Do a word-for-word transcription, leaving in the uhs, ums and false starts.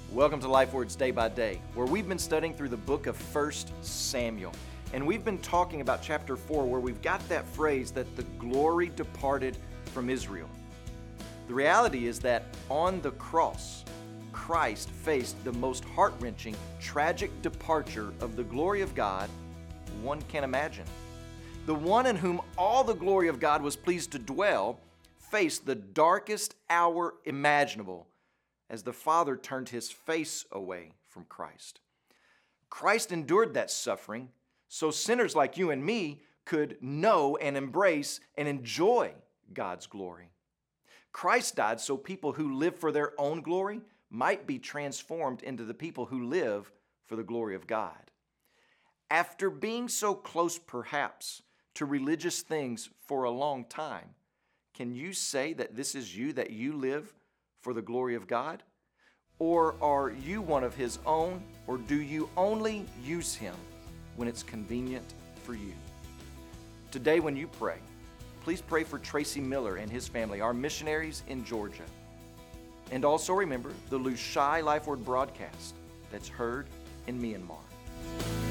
Welcome to Life Words Day by Day, where we've been studying through the book of First Samuel. And we've been talking about chapter four, where we've got that phrase that the glory departed from Israel. The reality is that on the cross, Christ faced the most heart-wrenching, tragic departure of the glory of God one can imagine. The one in whom all the glory of God was pleased to dwell faced the darkest hour imaginable as the Father turned his face away from Christ. Christ endured that suffering so sinners like you and me could know and embrace and enjoy God's glory. Christ died so people who live for their own glory might be transformed into the people who live for the glory of God. After being so close, perhaps, to religious things for a long time, can you say that this is you, that you live for the glory of God? Or are you one of His own, or do you only use Him when it's convenient for you? Today when you pray, please pray for Tracy Miller and his family, our missionaries in Georgia. And also remember the Lushai Life Word broadcast that's heard in Myanmar.